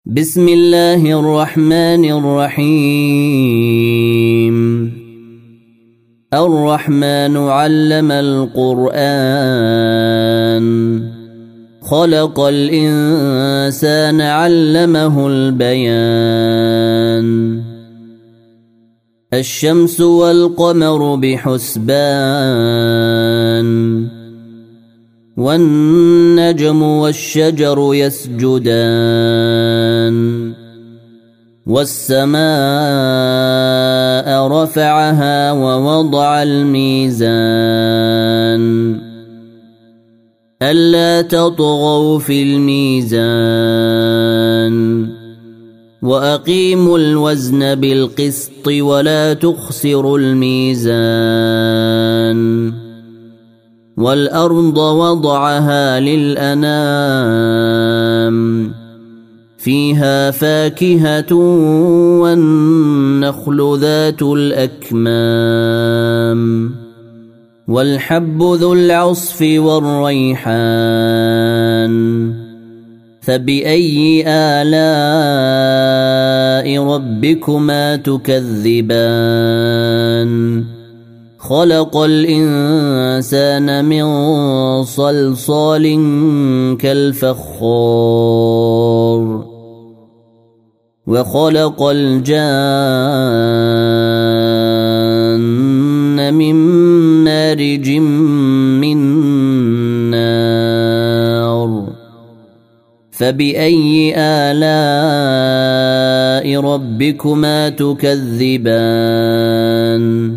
بسم الله الرحمن الرحيم. الرحمن علم القرآن خلق الإنسان علمه البيان. الشمس والقمر بحسبان والنجم والشجر يسجدان. والسماء رفعها ووضع الميزان ألا تطغوا في الميزان وأقيموا الوزن بالقسط ولا تخسروا الميزان. والأرض وضعها للأنام فيها فاكهة والنخل ذات الأكمام والحب ذو العصف والريحان. فبأي آلاء ربكما تكذبان؟ خلق الإنسان من صلصال كالفخار وخلق الجان من مارج من نار. فبأي آلاء ربكما تكذبان؟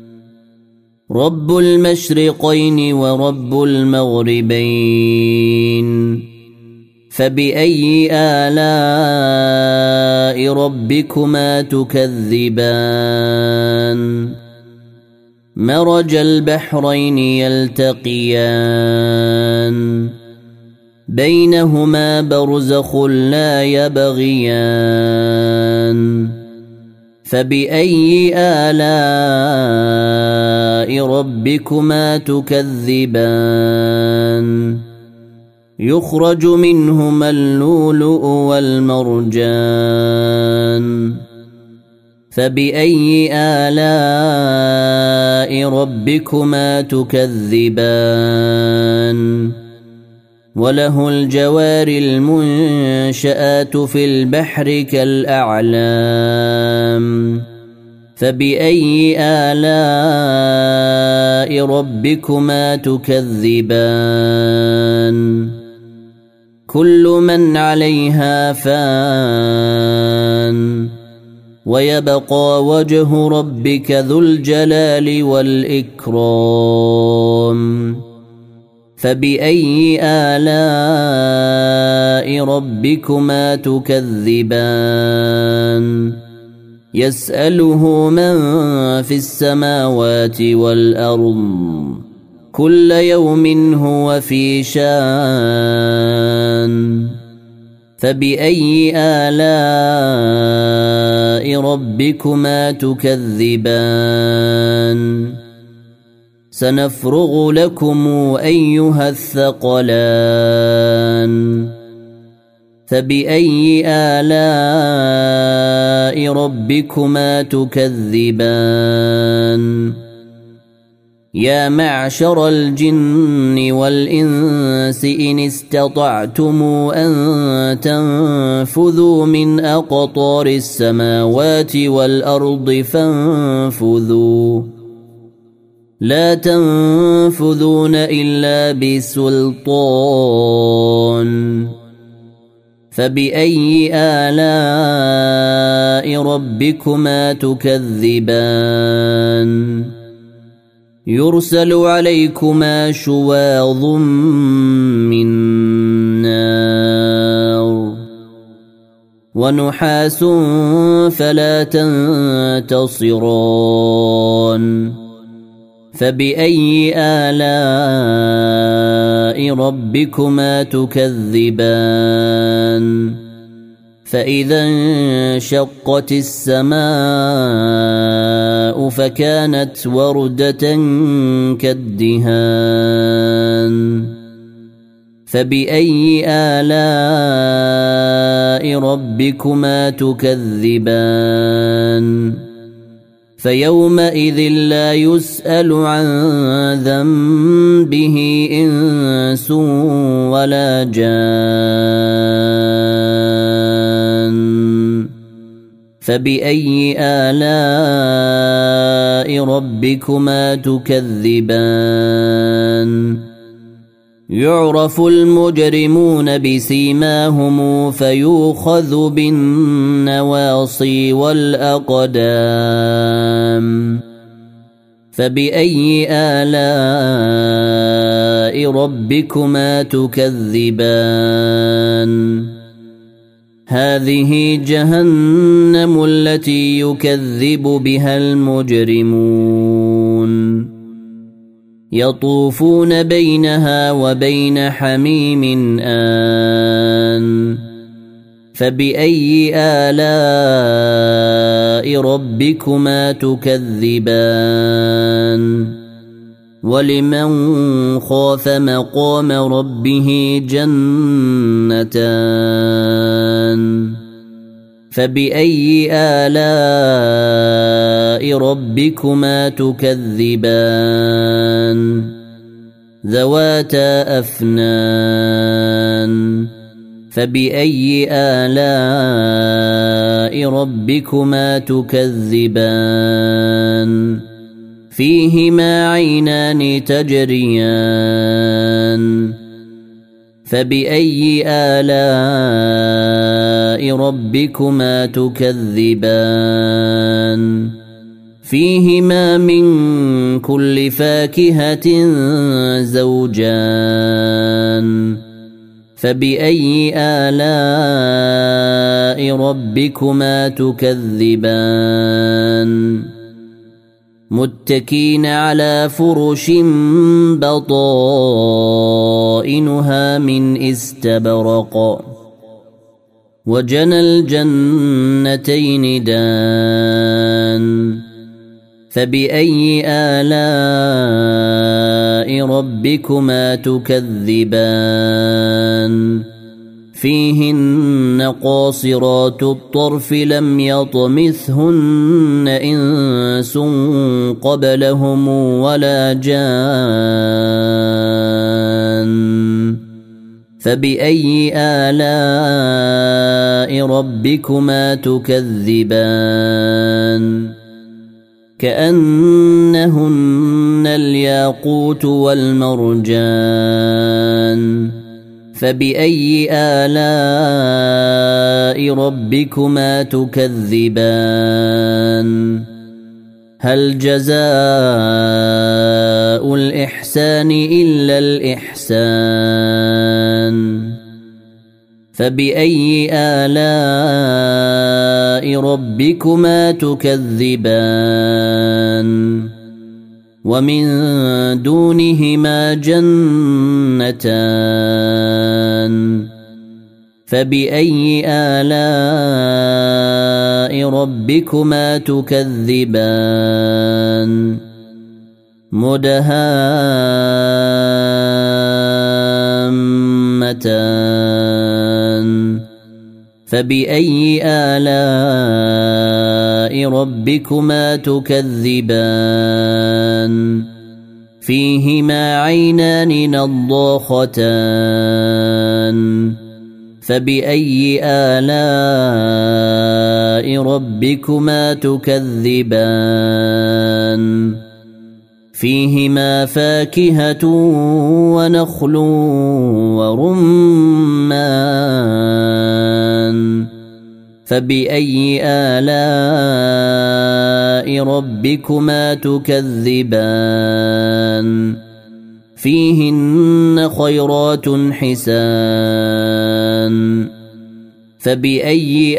رب المشرقين ورب المغربين. فبأي آلاء ربكما تكذبان؟ مرج البحرين يلتقيان بينهما برزخ لا يبغيان. فبأي آلاء ربكما تكذبان؟ يخرج منهما اللؤلؤ والمرجان. فبأي آلاء ربكما تكذبان؟ وله الجوار المنشآت في البحر كالأعلام. فبأي آلاء ربكما تكذبان؟ كل من عليها فان ويبقى وجه ربك ذو الجلال والإكرام. فبأي آلاء ربكما تكذبان؟ يسأله من في السماوات والأرض كل يوم هو في شان. فبأي آلاء ربكما تكذبان؟ سنفرغ لكم أيها الثقلان. فبأي آلاء ربكما تكذبان؟ يا معشر الجن والإنس إن استطعتم أن تنفذوا من أقطار السماوات والأرض فانفذوا لا تنفذون إلا بسلطان. فبأي آلاء ربكما تكذبان؟ يرسل عليكما شواظ من نار ونحاس فلا تنتصران. فبأي آلاء ربكما تكذبان؟ فإذا انشقت السماء فكانت وردة كالدهان. فبأي آلاء ربكما تكذبان فيومئذ لا يسأل عن ذنبه إنس ولا جان فبأي آلاء ربكما تكذبان يعرف المجرمون بسيماهم فيؤخذ بالنواصي والأقدام فبأي آلاء ربكما تكذبان هذه جهنم التي يكذب بها المجرمون يطوفون بينها وبين حميم آن فبأي آلاء ربكما تكذبان ولمن خاف مقام ربه جنتان فبأي آلاء ربكما تكذبان ذواتا أفنان فبأي آلاء ربكما تكذبان فيهما عينان تجريان فبأي آلاء ربكما تكذبان فيهما من كل فاكهة زوجان فبأي آلاء ربكما تكذبان متكين على فرش بطائنها من استبرق وجنى الجنتين دان فبأي آلاء ربكما تكذبان فيهن قاصرات الطرف لم يطمثهن إنس قبلهم ولا جان فبأي آلاء ربكما تكذبان كأنهن الياقوت والمرجان فبأي آلاء ربكما تكذبان هل جزاء الإحسان إلا الإحسان فبأي آلاء ربكما تكذبان ومن دونهما جنتان فبأي آلاء ربكما تكذبان مدهامتان فبأي آلاء ربكما تكذبان فيهما عينان نضاختان فبأي آلاء ربكما تكذبان فيهما فاكهة ونخل ورمان فبأي آلاء ربكما تكذبان فيهن خيرات حسان فبأي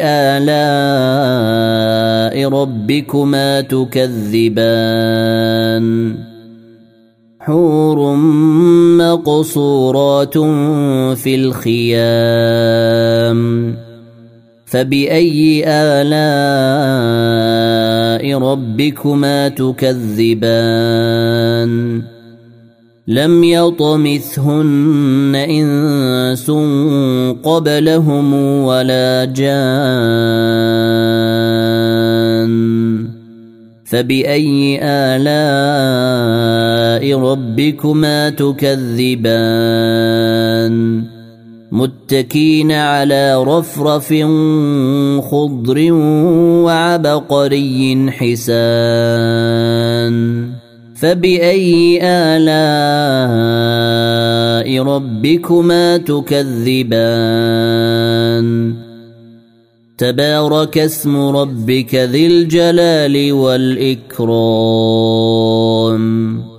آلاء ربكما تكذبان حور مقصورات في الخيام فبأي آلاء ربكما تكذبان لم يطمثهن إنس قبلهم ولا جان فبأي آلاء ربكما تكذبان متكين على رفرف خضر وعبقري حسان فبأي آلاء ربكما تكذبان تبارك اسم ربك ذي الجلال والإكرام